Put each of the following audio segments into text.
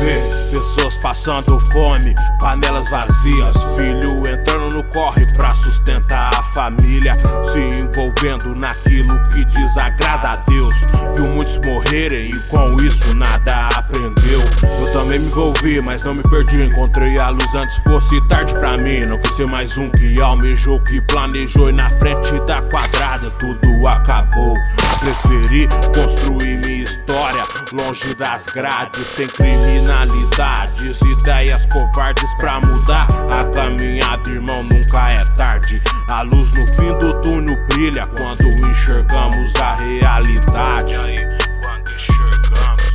ver pessoas passando fome, panelas vazias, filho entrando no corre pra sustentar a família, se envolvendo naquilo que desagrada a Deus. Viu muitos morrerem e com isso nada aprendeu. Eu também me envolvi, mas não me perdi. Encontrei a luz antes fosse tarde pra mim. Não quis ser mais um que almejou, que planejou, e na frente da quadrada tudo acabou. Preferi construir minha história longe das grades, sem criminalidades, ideias covardes pra mudar a caminhada, irmão, nunca é tarde. A luz no fim do túnel brilha quando enxergamos a realidade. Quando enxergamos,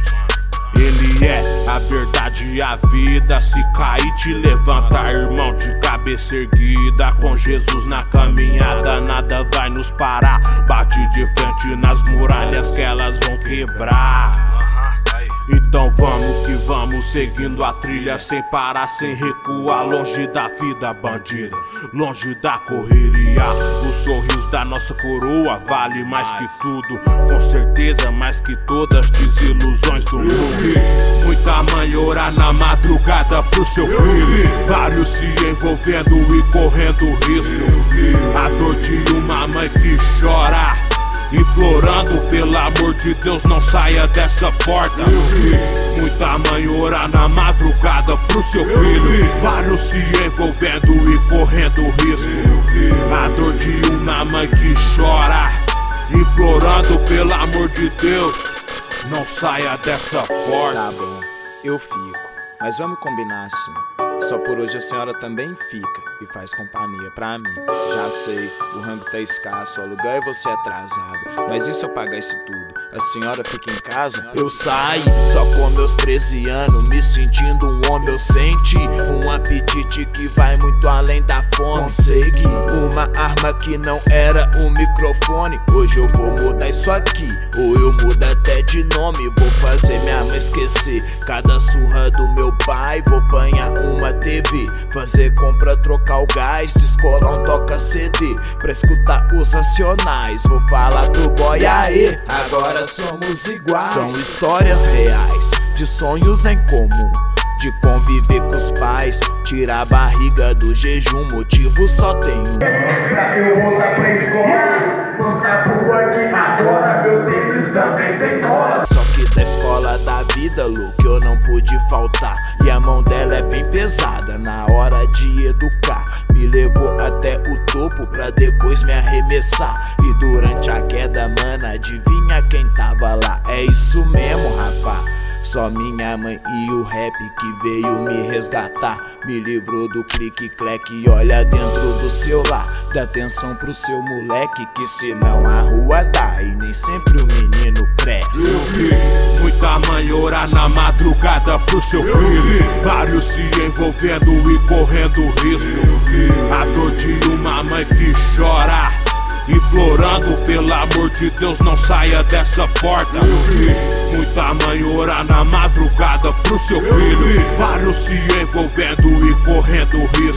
ele é a verdade e a vida. Se cair te levanta, irmão, de cabeça erguida. Com Jesus na caminhada nada vai nos parar. Bate de frente nas muralhas que elas vão quebrar. Então vamos que vamos, seguindo a trilha sem parar, sem recuar, longe da vida bandida, longe da correria. O sorriso da nossa coroa vale mais que tudo, com certeza mais que todas as desilusões do mundo. Muita mãe orar na madrugada pro seu filho, vários se envolvendo e correndo risco. A dor de uma mãe que chora, implorando pelo amor de Deus, não saia dessa porta. Muita mãe orar na madrugada pro seu filho, vários se envolvendo e correndo risco. A dor de uma mãe que chora, implorando pelo amor de Deus, não saia dessa porta. Tá bom, eu fico, mas vamos combinar assim. Só por hoje a senhora também fica e faz companhia pra mim. Já sei, o rango tá escasso, o aluguel é você atrasado, mas e se eu pagar isso tudo? A senhora fica em casa? Eu saí só com meus 13 anos, me sentindo um homem. Eu senti um apetite que vai muito além da fome. Consegui uma arma que não era um microfone. Hoje eu vou mudar isso aqui, ou eu mudo até de nome. Vou fazer minha mãe esquecer cada surra do meu pai. Vou apanhar uma TV, fazer compra, trocar o gás, descolar um toca CD pra escutar os Racionais. Vou falar pro boy, aê, agora somos iguais. São histórias reais, de sonhos em comum, de conviver com os pais, tirar a barriga do jejum, motivo só tem um. Eu voltar pra escola, mostrar pro boy que agora meu tênis também tem cola. Só que da escola da vida, louco, eu não pude faltar, e a mão dela é bem pesada na hora de educar. Me levou até o topo pra depois me arremessar, e durante a queda, mana, adivinha quem tava lá? É isso mesmo, rapá, só minha mãe e o rap que veio me resgatar. Me livrou do clique-clack e olha dentro do celular. Dá atenção pro seu moleque, que senão a rua dá e nem sempre o menino cresce. Eu vi muita mãe orar na madrugada pro seu filho, vários se envolvendo e correndo risco. A dor de uma mãe que chora, implorando pelo amor de Deus, não saia dessa porta. Eu vi muita mãe orar na madrugada pro seu filho, vários se envolvendo e correndo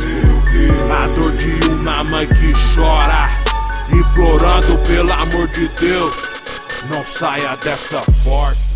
risco. A dor de uma mãe que chora, implorando pelo amor de Deus, não saia dessa porta.